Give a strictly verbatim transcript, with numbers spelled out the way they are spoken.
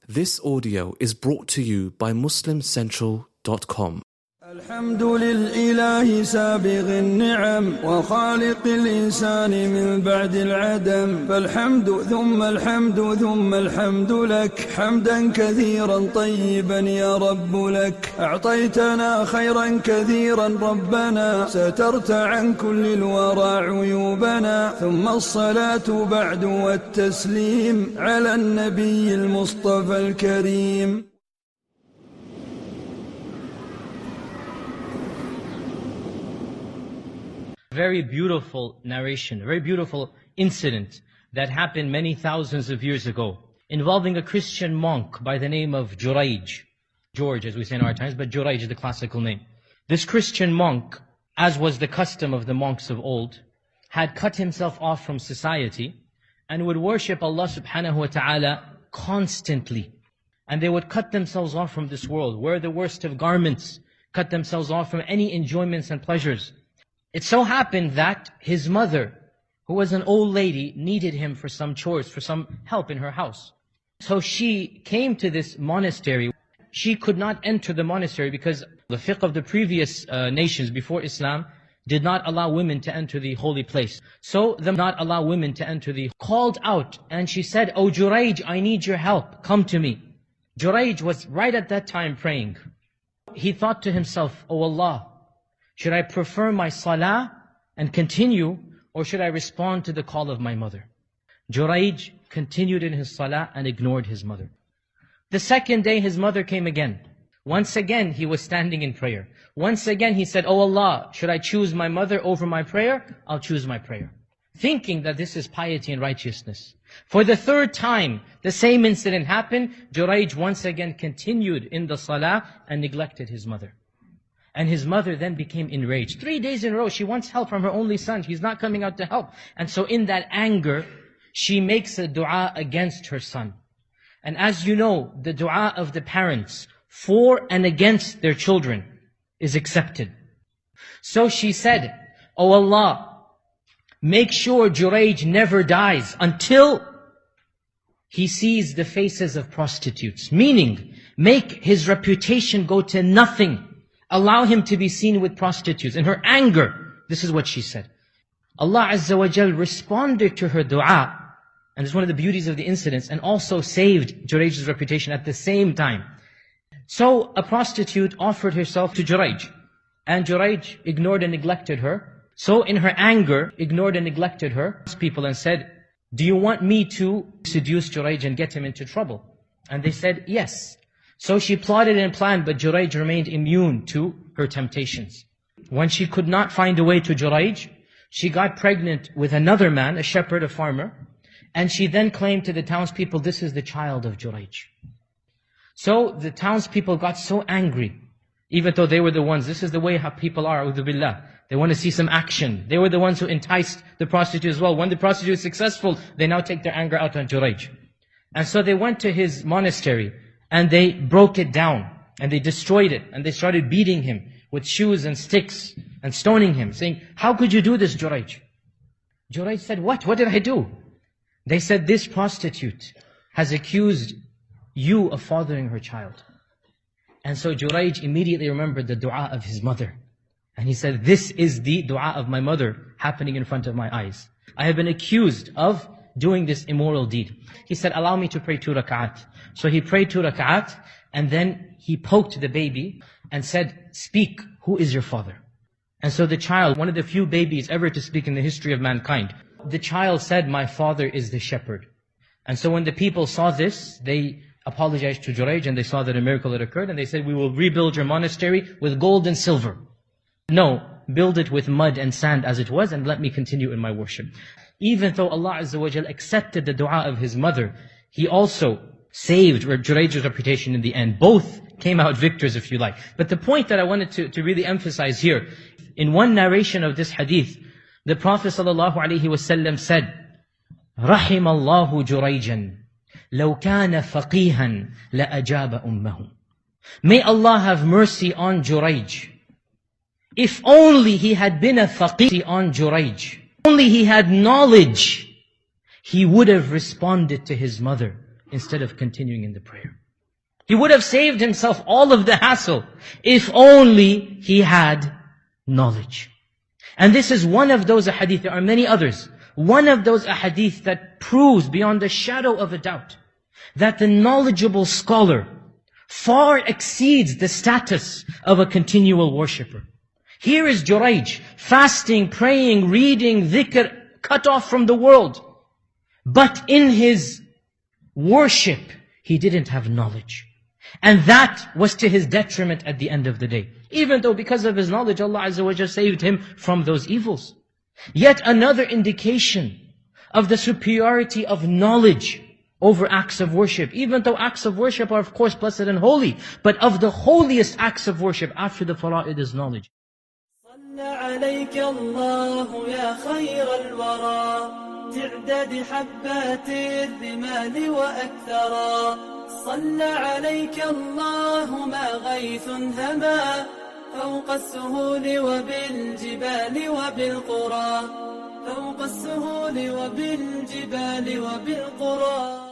This audio is brought to you by muslim central dot com. الحمد لله سابغ النعم وخالق الإنسان من بعد العدم، فالحمد ثم الحمد ثم الحمد لك حمدا كثيرا طيبا يا رب لك. أعطيتنا خيرا كثيرا ربنا، سترت عن كل الورى عيوبنا، ثم الصلاة بعد والتسليم على النبي المصطفى الكريم. Very beautiful narration, a very beautiful incident that happened many thousands of years ago, involving a Christian monk by the name of Jurayj. George, as we say in our times, but Jurayj is the classical name. This Christian monk, as was the custom of the monks of old, had cut himself off from society and would worship Allah subhanahu wa ta'ala constantly. And they would cut themselves off from this world, wear the worst of garments, cut themselves off from any enjoyments and pleasures. It so happened that his mother, who was an old lady, needed him for some chores, for some help in her house. So she came to this monastery. She could not enter the monastery because the fiqh of the previous uh, nations before Islam did not allow women to enter the holy place. So them not allow women to enter the, called out and she said, "Oh Jurayj, I need your help, come to me." Jurayj was right at that time praying. He thought to himself, "Oh Allah, should I prefer my salah and continue, or should I respond to the call of my mother?" Jurayj continued in his salah and ignored his mother. The second day his mother came again. Once again he was standing in prayer. Once again he said, "Oh Allah, should I choose my mother over my prayer? I'll choose my prayer." Thinking that this is piety and righteousness. For the third time, the same incident happened. Jurayj once again continued in the salah and neglected his mother. And his mother then became enraged. Three days in a row, she wants help from her only son. He's not coming out to help. And so in that anger, she makes a dua against her son. And as you know, the dua of the parents for and against their children is accepted. So she said, "Oh Allah, make sure Jurayj never dies until he sees the faces of prostitutes." Meaning, make his reputation go to nothing. Allow him to be seen with prostitutes. In her anger, this is what she said. Allah Azza wa Jal responded to her dua, and it's one of the beauties of the incidents, and also saved Jurayj's reputation at the same time. So a prostitute offered herself to Jurayj, and Jurayj ignored and neglected her. So in her anger, ignored and neglected her people and said, "Do you want me to seduce Jurayj and get him into trouble?" And they said, "Yes." So she plotted and planned, but Jurayj remained immune to her temptations. When she could not find a way to Jurayj, she got pregnant with another man, a shepherd, a farmer, and she then claimed to the townspeople, "This is the child of Jurayj." So the townspeople got so angry, even though they were the ones, this is the way how people are, a'udhu billah. They want to see some action. They were the ones who enticed the prostitute as well. When the prostitute is successful, they now take their anger out on Jurayj. And so they went to his monastery, and they broke it down, and they destroyed it, and they started beating him with shoes and sticks, and stoning him, saying, "How could you do this, Jurayj?" Jurayj said, "What? What did I do?" They said, "This prostitute has accused you of fathering her child." And so Jurayj immediately remembered the dua of his mother. And he said, "This is the dua of my mother happening in front of my eyes. I have been accused of doing this immoral deed." He said, "Allow me to pray two rak'at." So he prayed two rak'at, and then he poked the baby and said, "Speak, who is your father?" And so the child, one of the few babies ever to speak in the history of mankind, the child said, "My father is the shepherd." And so when the people saw this, they apologized to Jurayj, and they saw that a miracle had occurred, and they said, "We will rebuild your monastery with gold and silver." "No, build it with mud and sand as it was, and let me continue in my worship." Even though Allah Azza wa Jal accepted the dua of his mother, He also saved Jurayj's reputation in the end. Both came out victors, if you like. But the point that I wanted to, to really emphasize here, in one narration of this hadith, the Prophet ﷺ said, رَحِمَ اللَّهُ جُرَيْجًا لَوْ كَانَ فَقِيهًا لَأَجَابَ أُمَّهُ. May Allah have mercy on Jurayj. If only he had been a faqih on Jurayj, only he had knowledge, he would have responded to his mother instead of continuing in the prayer. He would have saved himself all of the hassle if only he had knowledge. And this is one of those ahadith, there are many others, one of those ahadith that proves beyond a shadow of a doubt that the knowledgeable scholar far exceeds the status of a continual worshipper. Here is Jurayj, fasting, praying, reading, dhikr, cut off from the world. But in his worship, he didn't have knowledge. And that was to his detriment at the end of the day. Even though because of his knowledge, Allah Azza wa Jalla saved him from those evils. Yet another indication of the superiority of knowledge over acts of worship. Even though acts of worship are of course blessed and holy, but of the holiest acts of worship after the fara'id is knowledge. عليك الله يا خير الورى تعداد حبات الرمال وأكثرا صلى عليك الله ما غيث هما فوق السهول وبالجبال وبالقرى فوق السهول وبالجبال وبالقرى